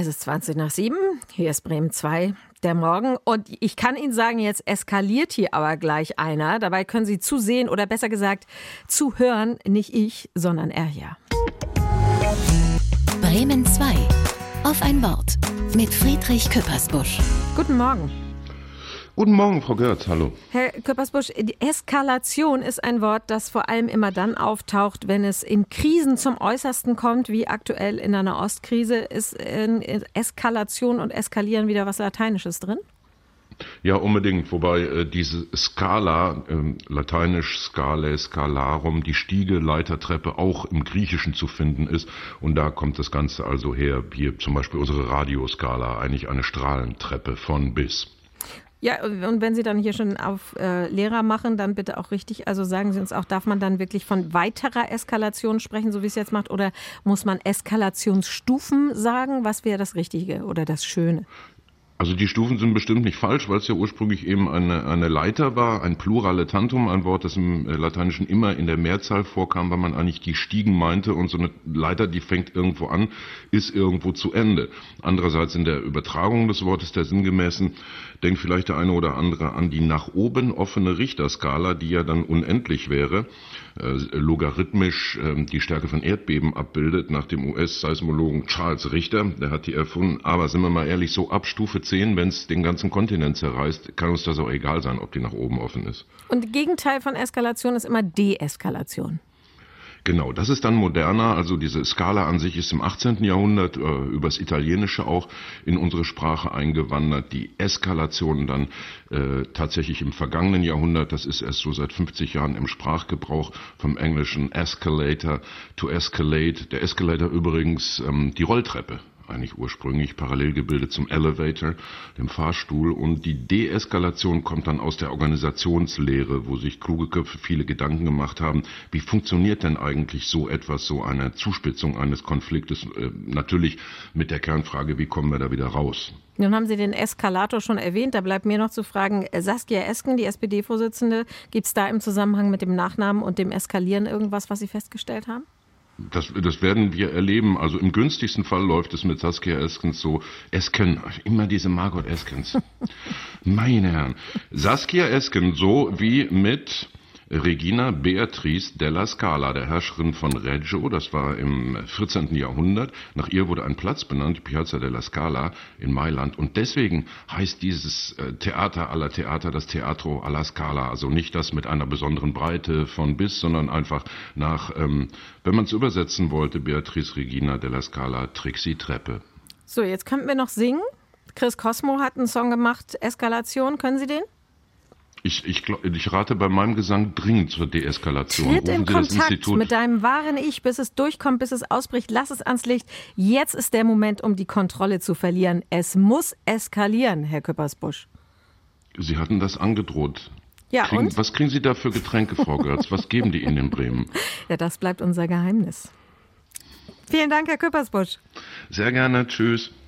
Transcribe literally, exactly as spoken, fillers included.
Es ist zwanzig nach sieben, hier ist Bremen zwei, der Morgen. Und ich kann Ihnen sagen, jetzt eskaliert hier aber gleich einer. Dabei können Sie zusehen oder besser gesagt zuhören, nicht ich, sondern er hier. Bremen zwei. Auf ein Wort. Mit Friedrich Küppersbusch. Guten Morgen. Guten Morgen, Frau Görz, hallo. Herr Küppersbusch, die Eskalation ist ein Wort, das vor allem immer dann auftaucht, wenn es in Krisen zum Äußersten kommt, wie aktuell in der Nahostkrise. Ist in Eskalation und Eskalieren wieder was Lateinisches drin? Ja, unbedingt, wobei äh, diese Skala, äh, lateinisch Scalae, Scalarum, die Stiege, Leitertreppe auch im Griechischen zu finden ist. Und da kommt das Ganze also her, hier zum Beispiel unsere Radioskala, eigentlich eine Strahlentreppe von bis. Ja, und wenn Sie dann hier schon auf äh, Lehrer machen, dann bitte auch richtig, also sagen Sie uns auch, darf man dann wirklich von weiterer Eskalation sprechen, so wie es jetzt macht, oder muss man Eskalationsstufen sagen? Was wäre das Richtige oder das Schöne? Also die Stufen sind bestimmt nicht falsch, weil es ja ursprünglich eben eine, eine Leiter war, ein Plurale Tantum, ein Wort, das im Lateinischen immer in der Mehrzahl vorkam, weil man eigentlich die Stiegen meinte, und so eine Leiter, die fängt irgendwo an, ist irgendwo zu Ende. Andererseits in der Übertragung des Wortes, der sinngemäßen, denkt vielleicht der eine oder andere an die nach oben offene Richterskala, die ja dann unendlich wäre, äh, logarithmisch äh, die Stärke von Erdbeben abbildet, nach dem U S-Seismologen Charles Richter, der hat die erfunden. Aber sind wir mal ehrlich, so ab Stufe zehn, wenn es den ganzen Kontinent zerreißt, kann uns das auch egal sein, ob die nach oben offen ist. Und Gegenteil von Eskalation ist immer Deeskalation. Genau, das ist dann moderner, also diese Skala an sich ist im achtzehnten Jahrhundert äh, übers Italienische auch in unsere Sprache eingewandert. Die Eskalation dann äh, tatsächlich im vergangenen Jahrhundert, das ist erst so seit fünfzig Jahren im Sprachgebrauch, vom englischen Escalator to escalate. Der Escalator übrigens ähm, die Rolltreppe. Eigentlich ursprünglich parallel gebildet zum Elevator, dem Fahrstuhl. Und die Deeskalation kommt dann aus der Organisationslehre, wo sich kluge Köpfe viele Gedanken gemacht haben, wie funktioniert denn eigentlich so etwas, so eine Zuspitzung eines Konfliktes, äh, natürlich mit der Kernfrage, wie kommen wir da wieder raus? Nun haben Sie den Eskalator schon erwähnt, da bleibt mir noch zu fragen, Saskia Esken, die S P D-Vorsitzende, gibt es da im Zusammenhang mit dem Nachnamen und dem Eskalieren irgendwas, was Sie festgestellt haben? Das, das werden wir erleben. Also im günstigsten Fall läuft es mit Saskia Eskens so. Esken, immer diese Margot Eskens. Meine Herren. Saskia Esken so wie mit Regina Beatrice della Scala, der Herrscherin von Reggio, das war im vierzehnten Jahrhundert. Nach ihr wurde ein Platz benannt, die Piazza della Scala in Mailand. Und deswegen heißt dieses Theater aller Theater das Teatro alla Scala. Also nicht das mit einer besonderen Breite von bis, sondern einfach nach, ähm, wenn man es übersetzen wollte, Beatrice Regina della Scala, Trixie Treppe. So, jetzt könnten wir noch singen. Chris Cosmo hat einen Song gemacht, Eskalation. Können Sie den? Ich, ich, ich rate bei meinem Gesang dringend zur Deeskalation. Tritt in Kontakt mit deinem wahren Ich, bis es durchkommt, bis es ausbricht. Lass es ans Licht. Jetzt ist der Moment, um die Kontrolle zu verlieren. Es muss eskalieren, Herr Küppersbusch. Sie hatten das angedroht. Ja, kriegen, und? Was kriegen Sie da für Getränke, Frau Görz? Was geben die Ihnen in Bremen? Ja, das bleibt unser Geheimnis. Vielen Dank, Herr Küppersbusch. Sehr gerne. Tschüss.